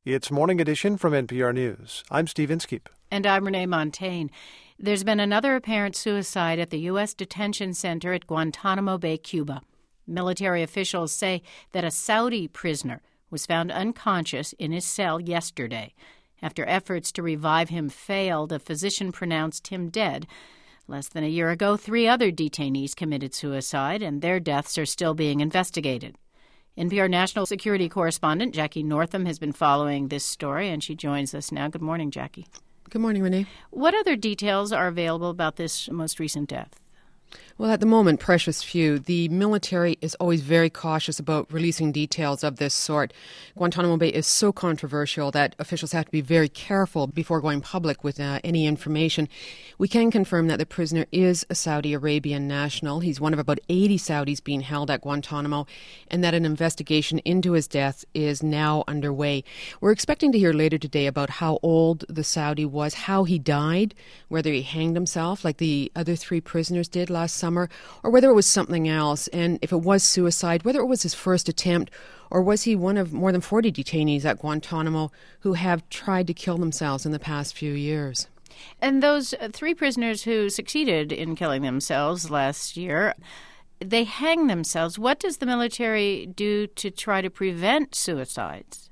It's Morning Edition from NPR News. I'm Steve Inskeep. And I'm Renee Montagne. There's been another apparent suicide at the U.S. detention center at Guantanamo Bay, Cuba. Military officials say that a Saudi prisoner was found unconscious in his cell yesterday. After efforts to revive him failed, a physician pronounced him dead. Less than a year ago, 3 other detainees committed suicide, and their deaths are still being investigated. NPR national security correspondent Jackie Northam has been following this story, and she joins us now. Good morning, Jackie. Good morning, Renee. What other details are available about this most recent death? Well, at the moment, precious few. The military is always very cautious about releasing details of this sort. Guantanamo Bay is so controversial that officials have to be very careful before going public with any information. We can confirm that the prisoner is a Saudi Arabian national. He's one of about 80 Saudis being held at Guantanamo, and that an investigation into his death is now underway. We're expecting to hear later today about how old the Saudi was, how he died, whether he hanged himself like the other 3 prisoners did last summer, or whether it was something else, and if it was suicide, whether it was his first attempt, or was he one of more than 40 detainees at Guantanamo who have tried to kill themselves in the past few years. And those 3 prisoners who succeeded in killing themselves last year, they hang themselves. What does the military do to try to prevent suicides?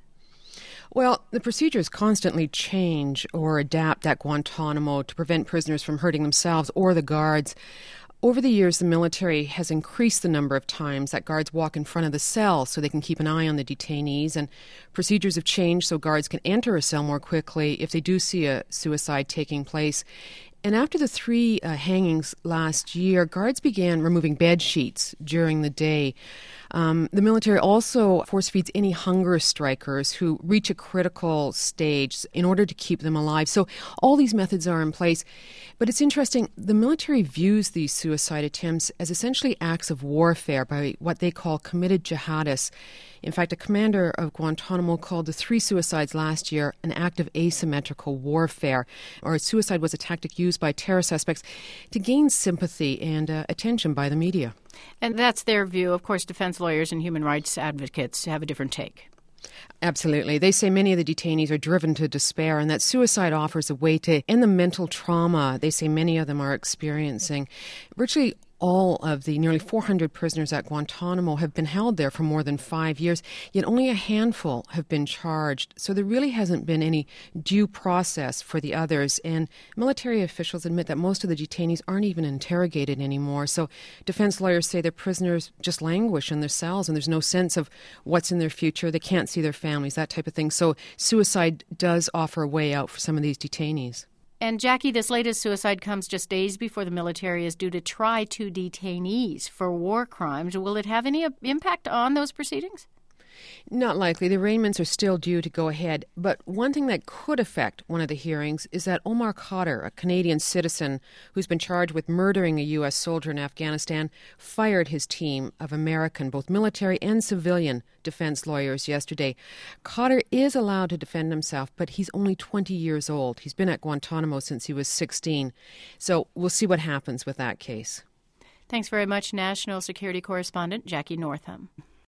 Well, the procedures constantly change or adapt at Guantanamo to prevent prisoners from hurting themselves or the guards. Over the years, the military has increased the number of times that guards walk in front of the cell so they can keep an eye on the detainees, and procedures have changed so guards can enter a cell more quickly if they do see a suicide taking place. And after the 3 hangings last year, guards began removing bed sheets during the day. The military also force feeds any hunger strikers who reach a critical stage in order to keep them alive. So all these methods are in place. But it's interesting, the military views these suicide attempts as essentially acts of warfare by what they call committed jihadists. In fact, a commander of Guantanamo called the 3 suicides last year an act of asymmetrical warfare, or suicide was a tactic used by terror suspects to gain sympathy and attention by the media. And that's their view. Of course, defense lawyers and human rights advocates have a different take. Absolutely. They say many of the detainees are driven to despair and that suicide offers a way to end the mental trauma they say many of them are experiencing. Virtually all of the nearly 400 prisoners at Guantanamo have been held there for more than 5 years, yet only a handful have been charged. So there really hasn't been any due process for the others. And military officials admit that most of the detainees aren't even interrogated anymore. So defense lawyers say the prisoners just languish in their cells and there's no sense of what's in their future. They can't see their families, that type of thing. So suicide does offer a way out for some of these detainees. And Jackie, this latest suicide comes just days before the military is due to try 2 detainees for war crimes. Will it have any impact on those proceedings? Not likely. The arraignments are still due to go ahead. But one thing that could affect one of the hearings is that Omar Khadr, a Canadian citizen who's been charged with murdering a U.S. soldier in Afghanistan, fired his team of American, both military and civilian, defense lawyers yesterday. Khadr is allowed to defend himself, but he's only 20 years old. He's been at Guantanamo since he was 16. So we'll see what happens with that case. Thanks very much, National Security Correspondent Jackie Northam.